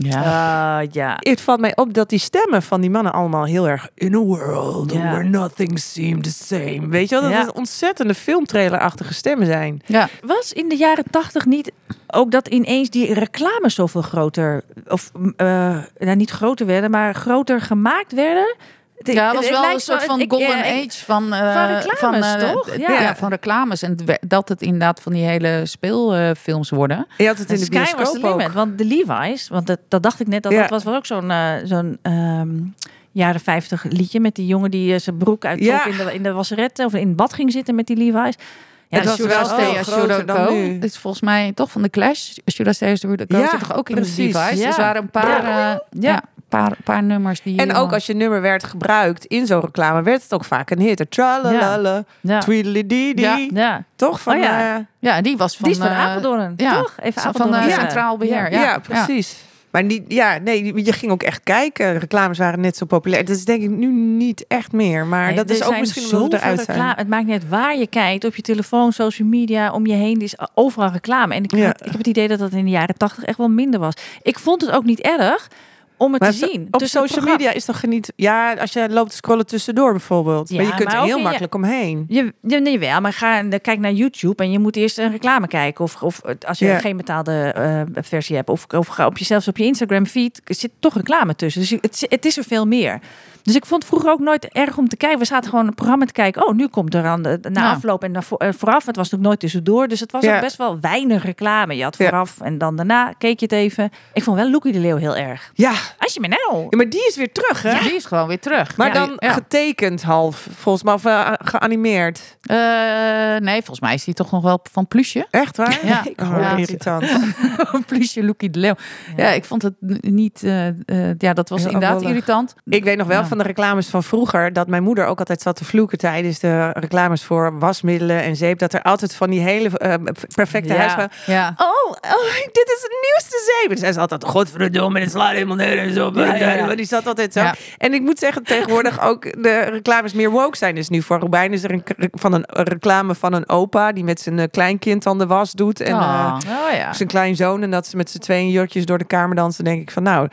[SPEAKER 4] Ja.
[SPEAKER 3] Uh, ja.
[SPEAKER 2] Het valt mij op dat die stemmen van die mannen allemaal heel erg... In a world
[SPEAKER 3] Ja.
[SPEAKER 2] where nothing seemed the same. Weet je wel? Dat
[SPEAKER 3] Ja.
[SPEAKER 2] het ontzettende filmtrailerachtige stemmen zijn.
[SPEAKER 4] Ja.
[SPEAKER 3] Was in de jaren tachtig niet ook dat ineens die reclames zoveel groter... Of uh, nou, niet groter werden, maar groter gemaakt werden? Het-
[SPEAKER 4] Ja, dat was
[SPEAKER 3] het
[SPEAKER 4] wel
[SPEAKER 3] lijkt
[SPEAKER 4] een soort
[SPEAKER 3] zo-
[SPEAKER 4] van
[SPEAKER 3] ik-
[SPEAKER 4] golden
[SPEAKER 3] ja, ik-
[SPEAKER 4] age van, uh,
[SPEAKER 3] van reclames,
[SPEAKER 4] uh,
[SPEAKER 3] toch?
[SPEAKER 4] d-
[SPEAKER 3] Ja.
[SPEAKER 4] Ja. van reclames. En d- dat het inderdaad van die hele speelfilms worden.
[SPEAKER 2] Je had het in
[SPEAKER 3] De
[SPEAKER 2] de
[SPEAKER 3] Sky was the
[SPEAKER 2] bioscoop ook.
[SPEAKER 3] limit. Want de Levi's, want dat, dat dacht ik net, dat,
[SPEAKER 2] Ja.
[SPEAKER 3] dat was wel ook zo'n uh, zo'n ehm, jaren vijftig liedje met die jongen die uh, zijn broek uittrok
[SPEAKER 2] Ja.
[SPEAKER 3] in, de, in de wasserette of in het bad ging zitten met die Levi's. Ja,
[SPEAKER 2] Het was
[SPEAKER 3] Should I
[SPEAKER 2] wel
[SPEAKER 3] Stay?
[SPEAKER 2] veel
[SPEAKER 4] Stay,
[SPEAKER 2] groter
[SPEAKER 4] Should I
[SPEAKER 2] dan
[SPEAKER 4] Go.
[SPEAKER 2] nu.
[SPEAKER 4] Dit is volgens mij toch van de Clash. Should I Stay, Should I Go
[SPEAKER 2] Ja,
[SPEAKER 4] zit toch ook in
[SPEAKER 2] precies.
[SPEAKER 4] de Levi's.
[SPEAKER 3] Ja.
[SPEAKER 4] Dus er waren een paar,
[SPEAKER 3] Ja.
[SPEAKER 4] uh, ja, paar, paar nummers die...
[SPEAKER 2] En ook als je nummer werd gebruikt in zo'n reclame, werd het ook vaak een hit. Tralalala,
[SPEAKER 3] Ja.
[SPEAKER 2] tweedledee.
[SPEAKER 4] Ja.
[SPEAKER 3] Ja.
[SPEAKER 2] Toch? Van,
[SPEAKER 3] Oh ja.
[SPEAKER 2] eh,
[SPEAKER 4] Ja, die was van...
[SPEAKER 3] Die is van
[SPEAKER 4] uh,
[SPEAKER 3] Apeldoorn,
[SPEAKER 4] ja.
[SPEAKER 3] toch? Even
[SPEAKER 4] Van
[SPEAKER 3] Apeldoorn.
[SPEAKER 4] uh,
[SPEAKER 2] Ja.
[SPEAKER 4] Centraal Beheer.
[SPEAKER 2] ja,
[SPEAKER 4] Ja,
[SPEAKER 2] precies. Maar niet, ja, nee, je ging ook echt kijken. Reclames waren net zo populair. Dat is denk ik nu niet echt meer. Maar
[SPEAKER 3] Nee,
[SPEAKER 2] dat
[SPEAKER 3] er
[SPEAKER 2] is ook
[SPEAKER 3] zijn
[SPEAKER 2] misschien omdat we
[SPEAKER 3] zoveel
[SPEAKER 2] eruit zijn.
[SPEAKER 3] reclame. Het maakt niet uit waar je kijkt. Op je telefoon, social media, om je heen. Er is overal reclame. En ik,
[SPEAKER 2] Ja.
[SPEAKER 3] had- ik heb het idee dat dat in de jaren tachtig echt wel minder was. Ik vond het ook niet erg om het
[SPEAKER 2] Maar
[SPEAKER 3] te
[SPEAKER 2] zo-
[SPEAKER 3] zien.
[SPEAKER 2] op
[SPEAKER 3] Tussen het
[SPEAKER 2] social
[SPEAKER 3] programma.
[SPEAKER 2] media is toch geniet... Ja, als je loopt te scrollen tussendoor bijvoorbeeld.
[SPEAKER 3] Ja,
[SPEAKER 2] maar je kunt
[SPEAKER 3] maar
[SPEAKER 2] er
[SPEAKER 3] ook
[SPEAKER 2] heel
[SPEAKER 3] in je-
[SPEAKER 2] makkelijk omheen.
[SPEAKER 3] Je, je, nee, wel, maar ga en kijk naar YouTube en je moet eerst een reclame kijken. Of, of als je
[SPEAKER 2] Ja.
[SPEAKER 3] geen betaalde eh, versie hebt. Of, of ga op jezelf op je Instagram feed zit toch reclame tussen. Dus het, het is er veel meer. Dus ik vond het vroeger ook nooit erg om te kijken. We zaten gewoon een programma te kijken. Oh, nu komt er aan de, na
[SPEAKER 4] Ja.
[SPEAKER 3] afloop en na, vo- eh, vooraf. Het was natuurlijk nooit tussendoor. Dus het was
[SPEAKER 2] Ja.
[SPEAKER 3] ook best wel weinig reclame. Je had
[SPEAKER 2] Ja.
[SPEAKER 3] vooraf en dan daarna keek je het even. Ik vond wel Loekie de Leeuw heel erg.
[SPEAKER 2] Ja.
[SPEAKER 3] Als je me nou...
[SPEAKER 2] Ja, maar die is weer terug, hè?
[SPEAKER 4] Ja. Die is gewoon weer terug.
[SPEAKER 2] Maar
[SPEAKER 4] Ja.
[SPEAKER 2] dan
[SPEAKER 4] Ja.
[SPEAKER 2] getekend half, volgens mij, of uh, geanimeerd.
[SPEAKER 4] Uh, nee, volgens mij is die toch nog wel van Plusje.
[SPEAKER 2] Echt waar?
[SPEAKER 4] Ja.
[SPEAKER 2] Ik hoor
[SPEAKER 4] Ja.
[SPEAKER 2] irritant.
[SPEAKER 4] Plusje Loekie de Leeuw. Ja.
[SPEAKER 3] Ja.
[SPEAKER 4] ik vond het n- niet... uh, uh, ja, dat was
[SPEAKER 2] Heel
[SPEAKER 4] inderdaad
[SPEAKER 2] afwollig.
[SPEAKER 4] irritant.
[SPEAKER 2] Ik weet nog wel
[SPEAKER 4] Ja.
[SPEAKER 2] van de reclames van vroeger dat mijn moeder ook altijd zat te vloeken tijdens de reclames voor wasmiddelen en zeep. Dat er altijd van die hele uh, perfecte
[SPEAKER 3] Ja.
[SPEAKER 2] huisvrouw.
[SPEAKER 4] Ja.
[SPEAKER 2] Oh, oh, dit is het nieuwste zeep. En zei ze altijd, godverdomme, dit slaat helemaal nergens op.
[SPEAKER 3] Ja, ja, ja.
[SPEAKER 2] Die zat altijd zo.
[SPEAKER 4] Ja.
[SPEAKER 2] En ik moet zeggen, tegenwoordig ook de reclames meer woke zijn. Dus nu voor Robijn is er een, van een reclame van een opa die met zijn uh, kleinkind aan de was doet. En uh,
[SPEAKER 4] Oh.
[SPEAKER 3] Oh ja.
[SPEAKER 2] zijn kleinzoon. En dat ze met z'n tweeën jurkjes door de kamer dansen. Denk ik van, nou,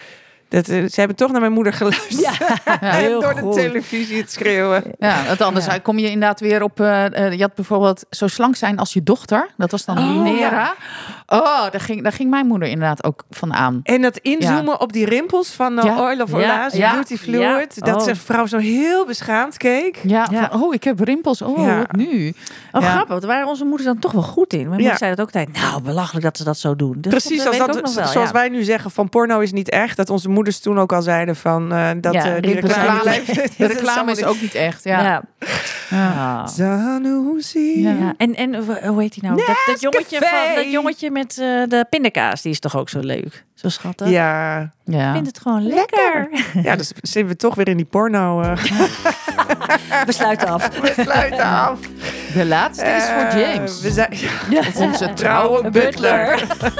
[SPEAKER 2] Dat, uh, ze hebben toch naar mijn moeder geluisterd.
[SPEAKER 3] Ja, heel
[SPEAKER 2] door
[SPEAKER 3] goed.
[SPEAKER 2] de televisie te schreeuwen.
[SPEAKER 4] Ja, want anders
[SPEAKER 3] Ja.
[SPEAKER 4] kom je inderdaad weer op... Uh, uh, je had bijvoorbeeld zo slank zijn als je dochter. Dat was dan
[SPEAKER 2] Oh,
[SPEAKER 4] Lunera. Oh, daar ging, daar ging mijn moeder inderdaad ook van aan.
[SPEAKER 2] En dat inzoomen ja. op die rimpels van uh,
[SPEAKER 4] Ja.
[SPEAKER 2] Oil of
[SPEAKER 3] Ja.
[SPEAKER 2] Olay,
[SPEAKER 4] Ja.
[SPEAKER 2] Beauty Fluid.
[SPEAKER 3] Ja.
[SPEAKER 2] Dat
[SPEAKER 3] Oh.
[SPEAKER 2] zijn vrouw zo heel beschaamd keek.
[SPEAKER 4] Ja,
[SPEAKER 3] Ja.
[SPEAKER 4] van, oh, ik heb rimpels. Oh,
[SPEAKER 2] Ja.
[SPEAKER 4] wat nu?
[SPEAKER 3] Oh,
[SPEAKER 4] Ja.
[SPEAKER 3] grappig. Daar waren onze moeders dan toch wel goed in. Mijn moeder
[SPEAKER 2] Ja.
[SPEAKER 3] zei dat ook tijd. Nou, belachelijk dat ze dat zo doen. Dus
[SPEAKER 2] Precies,
[SPEAKER 3] dat
[SPEAKER 2] als
[SPEAKER 3] weet ik
[SPEAKER 2] dat,
[SPEAKER 3] ook nog wel,
[SPEAKER 2] zoals
[SPEAKER 3] ja.
[SPEAKER 2] wij nu zeggen van porno is niet echt. Dat onze moeders toen ook al zeiden van uh, dat
[SPEAKER 3] Ja,
[SPEAKER 2] uh, die
[SPEAKER 3] rimpels
[SPEAKER 2] reclame...
[SPEAKER 3] zijn
[SPEAKER 4] De reclame, de reclame is ook niet echt. Ja.
[SPEAKER 3] Ja.
[SPEAKER 4] Ja.
[SPEAKER 3] Ja.
[SPEAKER 2] Zanussi.
[SPEAKER 4] Ja.
[SPEAKER 3] Ja. En, en hoe heet hij nou? Dat, dat, jongetje
[SPEAKER 2] Nescafé.
[SPEAKER 3] van, dat jongetje met uh, de pindakaas, die is toch ook zo leuk? Zo schattig.
[SPEAKER 2] Ja,
[SPEAKER 4] Ja.
[SPEAKER 3] Ik vind het gewoon lekker.
[SPEAKER 2] ja, dus zitten we toch weer in die porno. Uh.
[SPEAKER 3] We sluiten af.
[SPEAKER 2] We sluiten af.
[SPEAKER 4] De laatste is voor
[SPEAKER 2] Eh,
[SPEAKER 4] James.
[SPEAKER 2] we zijn
[SPEAKER 3] Ja.
[SPEAKER 4] Onze trouwe
[SPEAKER 3] Butler.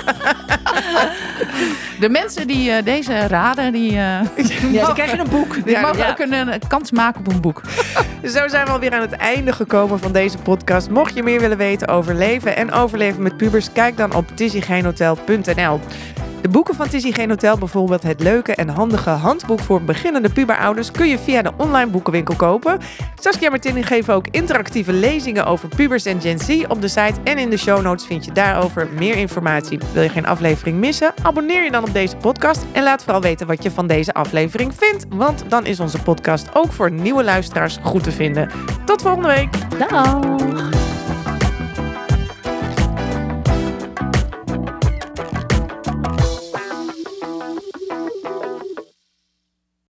[SPEAKER 4] De mensen die uh, deze raden, die, uh,
[SPEAKER 3] Ja, die krijgen een boek.
[SPEAKER 4] die
[SPEAKER 2] Ja,
[SPEAKER 4] mogen
[SPEAKER 3] ja.
[SPEAKER 4] ook een, een kans maken op een boek.
[SPEAKER 2] Zo zijn we alweer aan het einde gekomen van deze podcast. Mocht je meer willen weten over leven en overleven met pubers, kijk dan op tizzy geen hotel punt n l. De boeken van Tizzy Geen Hotel, bijvoorbeeld het leuke en handige handboek voor beginnende puberouders, kun je via de online boekenwinkel kopen. Saskia en Martin geven ook interactieve lezingen over pubers en Gen Z op de site en in de show notes vind je daarover meer informatie. Wil je geen aflevering missen? Abonneer je dan op deze podcast en laat vooral weten wat je van deze aflevering vindt, want dan is onze podcast ook voor nieuwe luisteraars goed te vinden. Tot volgende week!
[SPEAKER 3] Dag.